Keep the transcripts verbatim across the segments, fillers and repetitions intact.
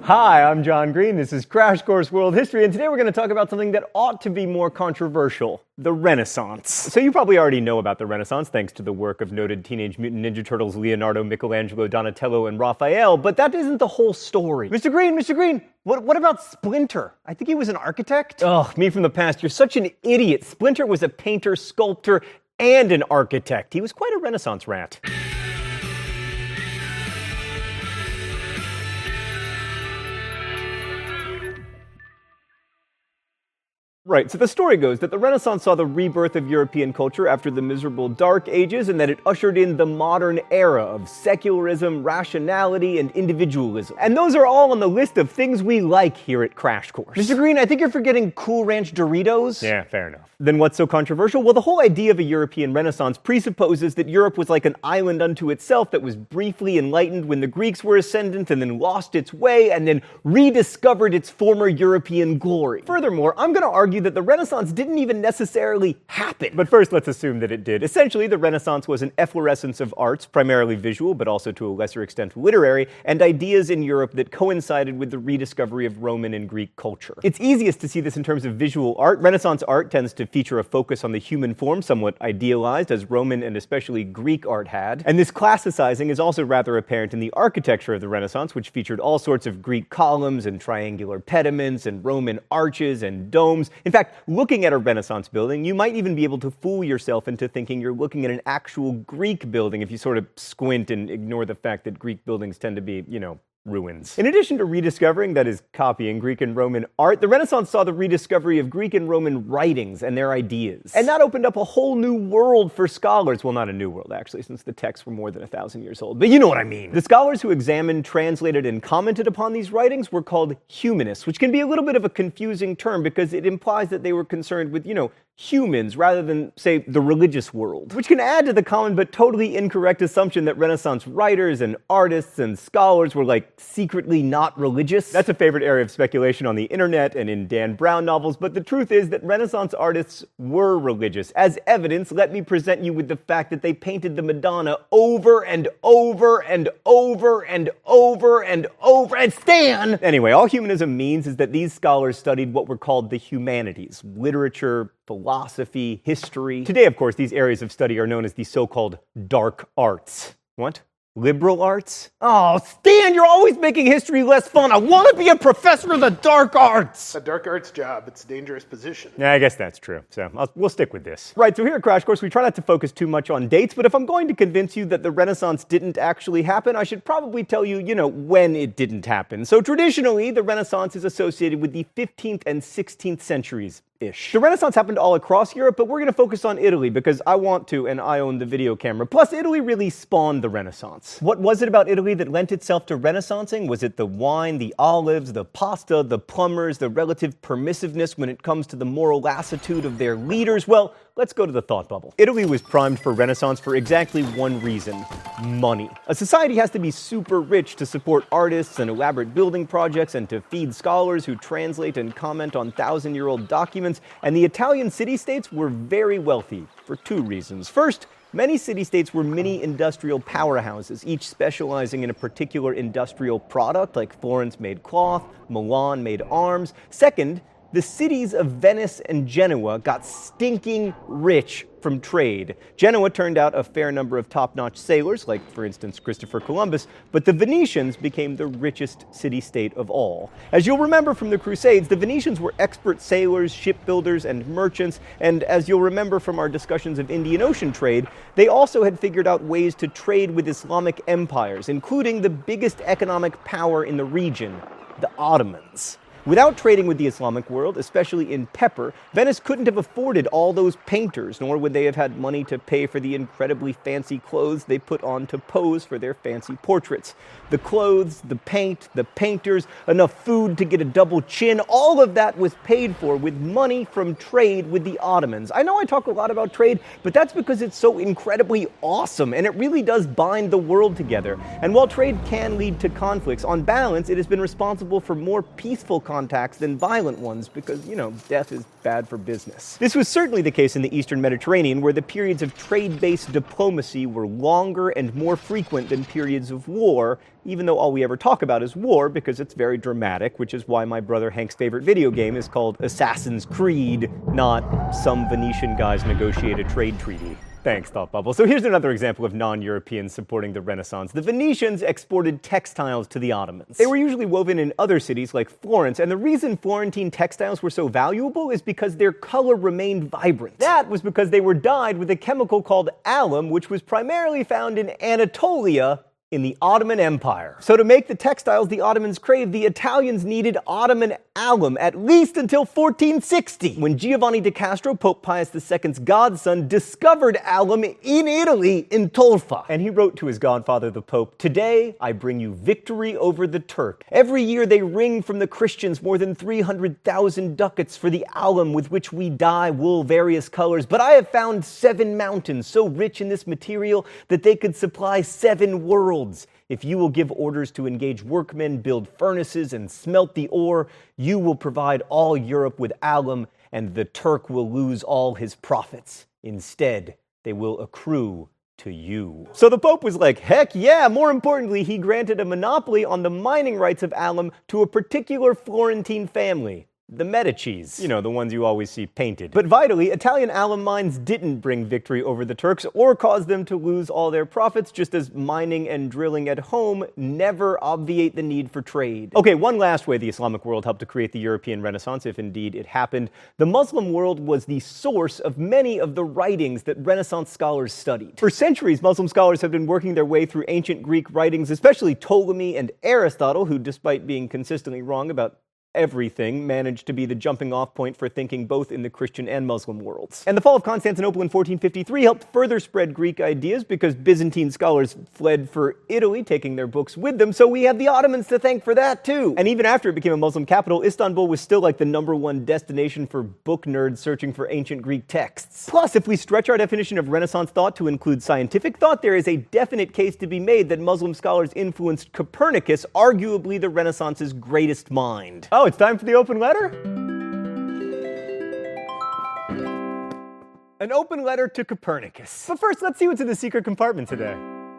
Hi, I'm John Green. This is Crash Course World History, and today we're going to talk about something that ought to be more controversial, the Renaissance. So you probably already know about the Renaissance thanks to the work of noted Teenage Mutant Ninja Turtles Leonardo, Michelangelo, Donatello, and Raphael, but that isn't the whole story. Mister Green, Mister Green, what, what about Splinter? I think he was an architect? Ugh, me from the past, you're such an idiot. Splinter was a painter, sculptor, and an architect. He was quite a Renaissance rat. Right, so the story goes that the Renaissance saw the rebirth of European culture after the miserable Dark Ages, and that it ushered in the modern era of secularism, rationality, and individualism. And those are all on the list of things we like here at Crash Course. Mister Green, I think you're forgetting Cool Ranch Doritos. Yeah, fair enough. Then what's so controversial? Well, the whole idea of a European Renaissance presupposes that Europe was like an island unto itself that was briefly enlightened when the Greeks were ascendant and then lost its way and then rediscovered its former European glory. Furthermore, I'm going to argue that the Renaissance didn't even necessarily happen. But first, let's assume that it did. Essentially, the Renaissance was an efflorescence of arts, primarily visual, but also to a lesser extent literary, and ideas in Europe that coincided with the rediscovery of Roman and Greek culture. It's easiest to see this in terms of visual art. Renaissance art tends to feature a focus on the human form, somewhat idealized, as Roman and especially Greek art had. And this classicizing is also rather apparent in the architecture of the Renaissance, which featured all sorts of Greek columns and triangular pediments and Roman arches and domes. In fact, looking at a Renaissance building, you might even be able to fool yourself into thinking you're looking at an actual Greek building if you sort of squint and ignore the fact that Greek buildings tend to be, you know, ruins. In addition to rediscovering, that is, copying Greek and Roman art, the Renaissance saw the rediscovery of Greek and Roman writings and their ideas. And that opened up a whole new world for scholars. Well, not a new world, actually, since the texts were more than a thousand years old. But you know what I mean. The scholars who examined, translated, and commented upon these writings were called humanists, which can be a little bit of a confusing term because it implies that they were concerned with, you know, humans rather than, say, the religious world. Which can add to the common but totally incorrect assumption that Renaissance writers and artists and scholars were, like, secretly not religious. That's a favorite area of speculation on the internet and in Dan Brown novels, but the truth is that Renaissance artists were religious. As evidence, let me present you with the fact that they painted the Madonna over and over and over and over and over and Stan! Anyway, all humanism means is that these scholars studied what were called the humanities: literature, philosophy, history. Today, of course, these areas of study are known as the so-called dark arts. What? Liberal arts? Oh, Stan, you're always making history less fun. I want to be a professor of the dark arts. A dark arts job. It's a dangerous position. Yeah, I guess that's true. So I'll, we'll stick with this. Right, so here at Crash Course, we try not to focus too much on dates, but if I'm going to convince you that the Renaissance didn't actually happen, I should probably tell you, you know, when it didn't happen. So traditionally, the Renaissance is associated with the fifteenth and sixteenth centuries. Ish. The Renaissance happened all across Europe, but we're going to focus on Italy because I want to, and I own the video camera. Plus, Italy really spawned the Renaissance. What was it about Italy that lent itself to Renaissancing? Was it the wine, the olives, the pasta, the plumbers, the relative permissiveness when it comes to the moral lassitude of their leaders? Well, let's go to the thought bubble. Italy was primed for Renaissance for exactly one reason: money. A society has to be super rich to support artists and elaborate building projects and to feed scholars who translate and comment on thousand-year-old documents. And the Italian city-states were very wealthy for two reasons. First, many city-states were mini-industrial powerhouses, each specializing in a particular industrial product, like Florence made cloth, Milan made arms. Second, the cities of Venice and Genoa got stinking rich from trade. Genoa turned out a fair number of top-notch sailors, like, for instance, Christopher Columbus, but the Venetians became the richest city-state of all. As you'll remember from the Crusades, the Venetians were expert sailors, shipbuilders, and merchants, and as you'll remember from our discussions of Indian Ocean trade, they also had figured out ways to trade with Islamic empires, including the biggest economic power in the region, the Ottomans. Without trading with the Islamic world, especially in pepper, Venice couldn't have afforded all those painters, nor would they have had money to pay for the incredibly fancy clothes they put on to pose for their fancy portraits. The clothes, the paint, the painters, enough food to get a double chin, all of that was paid for with money from trade with the Ottomans. I know I talk a lot about trade, but that's because it's so incredibly awesome, and it really does bind the world together. And while trade can lead to conflicts, on balance, it has been responsible for more peaceful conflicts contacts than violent ones because, you know, death is bad for business. This was certainly the case in the Eastern Mediterranean, where the periods of trade-based diplomacy were longer and more frequent than periods of war, even though all we ever talk about is war because it's very dramatic, which is why my brother Hank's favorite video game is called Assassin's Creed, not some Venetian guys negotiate a trade treaty. Thanks, Thought Bubble. So here's another example of non-Europeans supporting the Renaissance. The Venetians exported textiles to the Ottomans. They were usually woven in other cities like Florence, and the reason Florentine textiles were so valuable is because their color remained vibrant. That was because they were dyed with a chemical called alum, which was primarily found in Anatolia, in the Ottoman Empire. So to make the textiles the Ottomans craved, the Italians needed Ottoman alum at least until fourteen sixty, when Giovanni di Castro, Pope Pius the Second's godson, discovered alum in Italy in Tolfa. And he wrote to his godfather, the Pope, "Today I bring you victory over the Turk. Every year they wring from the Christians more than three hundred thousand ducats for the alum with which we dye wool various colors, but I have found seven mountains so rich in this material that they could supply seven worlds. If you will give orders to engage workmen, build furnaces, and smelt the ore, you will provide all Europe with alum, and the Turk will lose all his profits. Instead, they will accrue to you." So the Pope was like, heck yeah! More importantly, he granted a monopoly on the mining rights of alum to a particular Florentine family. The Medicis. You know, the ones you always see painted. But vitally, Italian alum mines didn't bring victory over the Turks or cause them to lose all their profits, just as mining and drilling at home never obviate the need for trade. Okay, one last way the Islamic world helped to create the European Renaissance, if indeed it happened. The Muslim world was the source of many of the writings that Renaissance scholars studied. For centuries, Muslim scholars have been working their way through ancient Greek writings, especially Ptolemy and Aristotle, who, despite being consistently wrong about everything, managed to be the jumping-off point for thinking both in the Christian and Muslim worlds. And the fall of Constantinople in fourteen fifty-three helped further spread Greek ideas because Byzantine scholars fled for Italy, taking their books with them, so we have the Ottomans to thank for that too. And even after it became a Muslim capital, Istanbul was still like the number one destination for book nerds searching for ancient Greek texts. Plus, if we stretch our definition of Renaissance thought to include scientific thought, there is a definite case to be made that Muslim scholars influenced Copernicus, arguably the Renaissance's greatest mind. Oh, it's time for the open letter? An open letter to Copernicus. But first, let's see what's in the secret compartment today.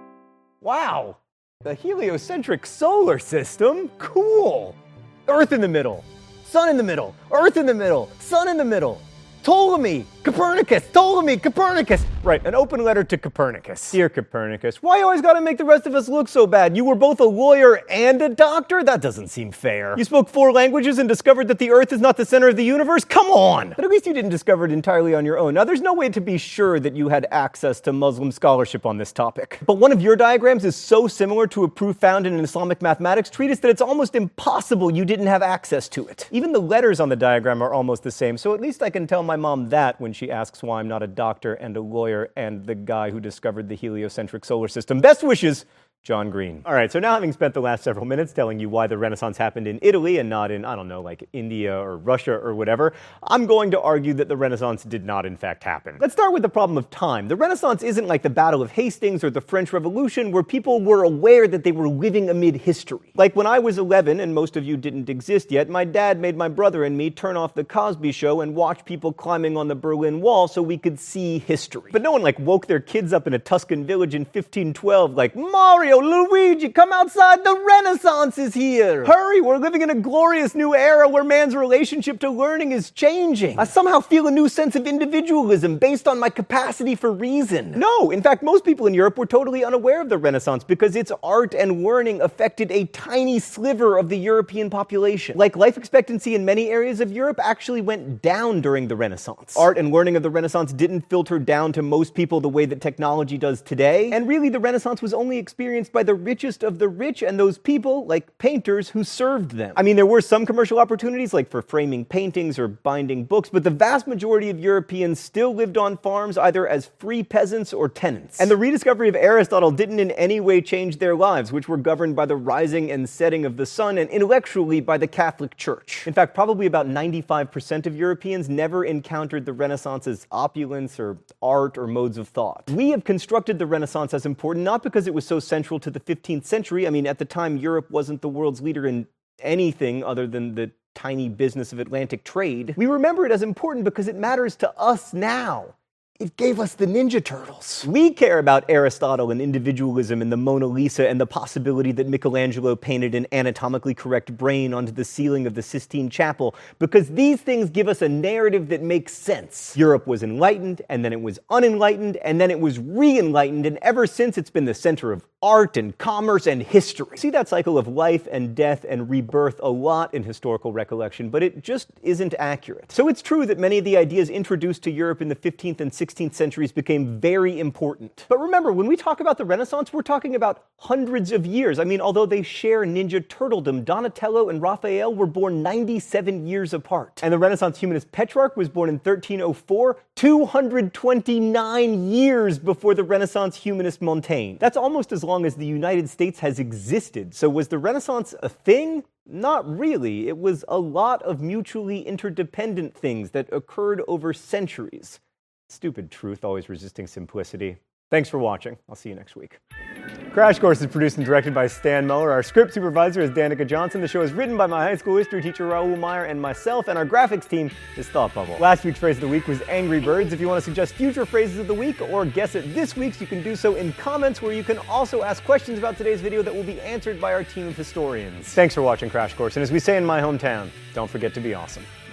Wow, the heliocentric solar system? Cool! Earth in the middle, sun in the middle, Earth in the middle, sun in the middle. Ptolemy, Copernicus, Ptolemy, Copernicus. Right, an open letter to Copernicus. Dear Copernicus, why you always gotta make the rest of us look so bad? You were both a lawyer and a doctor? That doesn't seem fair. You spoke four languages and discovered that the Earth is not the center of the universe? Come on! But at least you didn't discover it entirely on your own. Now, there's no way to be sure that you had access to Muslim scholarship on this topic. But one of your diagrams is so similar to a proof found in an Islamic mathematics treatise that it's almost impossible you didn't have access to it. Even the letters on the diagram are almost the same, so at least I can tell my mom that when she asks why I'm not a doctor and a lawyer and the guy who discovered the heliocentric solar system. Best wishes, John Green. All right, so now having spent the last several minutes telling you why the Renaissance happened in Italy and not in, I don't know, like India or Russia or whatever, I'm going to argue that the Renaissance did not in fact happen. Let's start with the problem of time. The Renaissance isn't like the Battle of Hastings or the French Revolution, where people were aware that they were living amid history. Like when I was eleven, and most of you didn't exist yet, my dad made my brother and me turn off the Cosby Show and watch people climbing on the Berlin Wall so we could see history. But no one like woke their kids up in a Tuscan village in fifteen twelve like, Mario, Luigi, come outside, the Renaissance is here! Hurry, we're living in a glorious new era where man's relationship to learning is changing. I somehow feel a new sense of individualism based on my capacity for reason. No, in fact, most people in Europe were totally unaware of the Renaissance because its art and learning affected a tiny sliver of the European population. Like, life expectancy in many areas of Europe actually went down during the Renaissance. Art and learning of the Renaissance didn't filter down to most people the way that technology does today, and really the Renaissance was only experienced by the richest of the rich and those people, like painters, who served them. I mean, there were some commercial opportunities, like for framing paintings or binding books, but the vast majority of Europeans still lived on farms either as free peasants or tenants. And the rediscovery of Aristotle didn't in any way change their lives, which were governed by the rising and setting of the sun and intellectually by the Catholic Church. In fact, probably about ninety-five percent of Europeans never encountered the Renaissance's opulence or art or modes of thought. We have constructed the Renaissance as important not because it was so central to the fifteenth century. I mean, at the time, Europe wasn't the world's leader in anything other than the tiny business of Atlantic trade. We remember it as important because it matters to us now. It gave us the Ninja Turtles. We care about Aristotle and individualism and the Mona Lisa and the possibility that Michelangelo painted an anatomically correct brain onto the ceiling of the Sistine Chapel because these things give us a narrative that makes sense. Europe was enlightened, and then it was unenlightened, and then it was re-enlightened, and ever since it's been the center of art and commerce and history. See that cycle of life and death and rebirth a lot in historical recollection, but it just isn't accurate. So it's true that many of the ideas introduced to Europe in the fifteenth and sixteenth centuries became very important. But remember, when we talk about the Renaissance, we're talking about hundreds of years. I mean, although they share Ninja Turtledom, Donatello and Raphael were born ninety-seven years apart. And the Renaissance humanist Petrarch was born in thirteen oh four, two hundred twenty-nine years before the Renaissance humanist Montaigne. That's almost as long as the United States has existed. So was the Renaissance a thing? Not really. It was a lot of mutually interdependent things that occurred over centuries. Stupid truth, always resisting simplicity. Thanks for watching. I'll see you next week. Crash Course is produced and directed by Stan Muller. Our script supervisor is Danica Johnson. The show is written by my high school history teacher Raoul Meyer and myself, and our graphics team is Thought Bubble. Last week's phrase of the week was Angry Birds. If you want to suggest future phrases of the week or guess at this week's, you can do so in comments, where you can also ask questions about today's video that will be answered by our team of historians. Thanks for watching Crash Course, and as we say in my hometown, don't forget to be awesome.